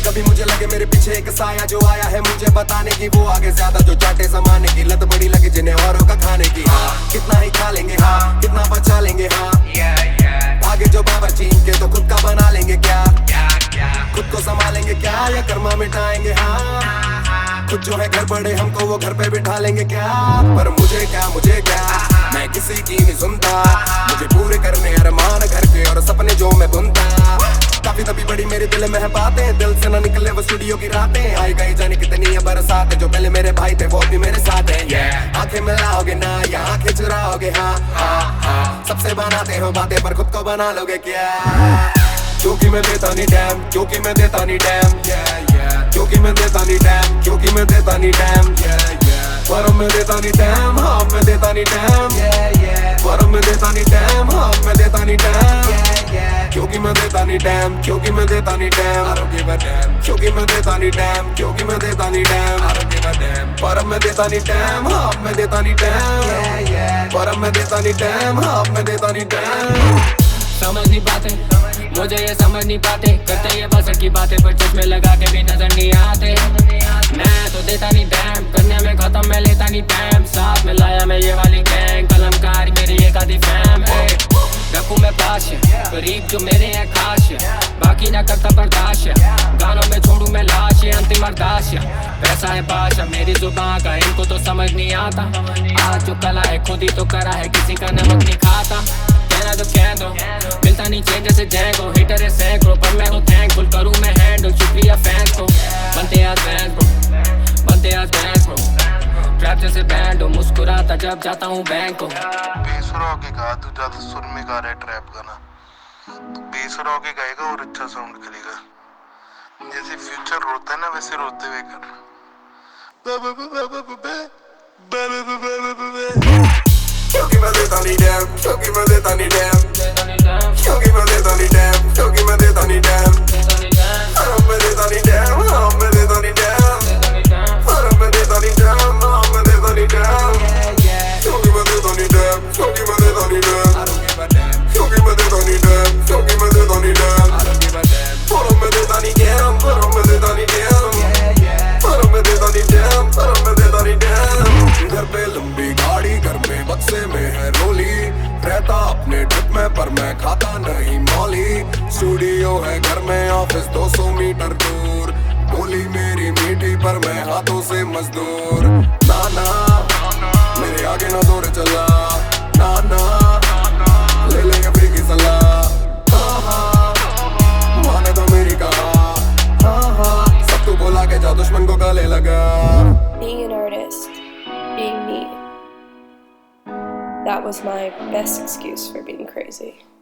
कभी मुझे लगे मेरे पीछे एक साया जो आया है मुझे बताने की, वो आगे ज्यादा जो चाटे समाने की, लत बड़ी लगे जिन्हें औरों का खाने की। हाँ कितना ही खा लेंगे, हाँ कितना बचा लेंगे, हाँ आगे जो बाबा चीन के तो खुद का बना लेंगे क्या, खुद को संभालेंगे क्या या कर्मा मिटाएंगे। हाँ खुद जो है घर बड़े हमको वो घर पे बिठा लेंगे क्या, पर मुझे क्या मैं किसी की नहीं सुनता, मुझे पूरे करने अरमान घर के और सपने जो मैं बुनता। काफी तभी बड़ी मेरे दिल में है बातें, दिल से ना निकले वो स्टूडियो की रातें, आई गई जाने कितनी है बरसात, जो पहले मेरे भाई थे वो भी मेरे साथ हैं। आंखें मिलाओगे ना या आंखें चुराओगे, हाँ सबसे बनाते हो बातें पर खुद को बना लोगे क्या, क्योंकि मैं देता नहीं डैम, क्योंकि मैं देता नहीं डैम, क्योंकि मैं देता नहीं डैम, क्योंकि मैं देता नहीं डैम, पर मैं देता नहीं डैम, हाँ मैं देता नहीं डैम, पर मैं देता नहीं डैम, हाँ मैं देता नहीं डैम, क्योंकि मैं देता नहीं डैम, क्योंकि मैं देता नहीं डैम, क्योंकि मैं देता नहीं डैम, क्योंकि मैं देता नहीं डैम, पर मैं देता नहीं डैम, हाँ मैं देता नहीं डैम, पर मैं देता नहीं डैम, हाँ मैं देता नहीं डैम। समझ नहीं पाते मुझे ये समझ नहीं पाते, करते ये बसर की बातें पर चश्मे लगा के भी नजर नहीं आते। मैं तो देता नहीं डैम, करने में खत्म मैं लेता नहीं टाइम, साथ में लाया मैं ये वाली गैंग, कलमकारी मेरी एक आधी फैम है, रखूं मैं पाश गरीब जो मेरे हैं खास, बाकी ना करता बर्दाश्त, गानों में छोड़ू मैं लाश, अंतिम अरदास, पैसा है बादशाह मेरी जुबान का इनको तो समझ नहीं आता, आज जो कला है खुद ही तो करा है किसी का नमक नहीं खाता, कहना तो कह दो मिलता नहीं चेंज जैसे जैंगो, हिटर है सैकड़ों पर मैं हूँ थैंकफुल, करूँ मैं हैंडल शुक्रिया फैंस को, बनते आज फैंस ब्रो, बनते आज फैंस ब्रो, ट्रैप जैसे बैंड हो मुस्कुराता जब जाता हूँ बैंक को। बेसुरा होके गा, तू ज्यादा सुर में गा रहा है ट्रैप गाना, तू बेसुरा होके गाएगा और अच्छा साउंड करेगा, जैसे फ्यूचर रोता है ना वैसे रोते हुए कर। क्योंकि मैं देता नहीं डैम, क्योंकि मैं देता नहीं डैम, क्योंकि मैं देता नहीं डैम, क्योंकि मैं देता नहीं डैम, पर मैं देता नहीं डैम, हाँ मैं देता नहीं डैम, पर मैं देता नहीं डैम, हाँ मैं देता नहीं डैम, क्योंकि मैं देता नहीं डैम, क्योंकि मैं देता नहीं डैम, क्योंकि मैं देता नहीं डैम, क्योंकि मैं देता नहीं डैम, पर मैं देता नहीं डैम, पर मैं देता नहीं डैम, पर मैं देता नहीं डैम, पर मैं देता नहीं डैम। घर पे लंबी गाड़ी, घर में बक्से में है रोली, रहता अपने ट्रिप में पर मैं खाता नहीं मौली, स्टूडियो है घर में ऑफिस 200 मीटर दूर, बोली मेरी मीठी पर मैं हाथों से मजदूर, नाना मेरे आगे ना दौड़ चला, नाना ले ले अभी की सलाह, माने तो मेरी कहा, सब तू बोला के जा दुश्मन को गले लगा। Being an artist, being me, that was my best excuse for being crazy.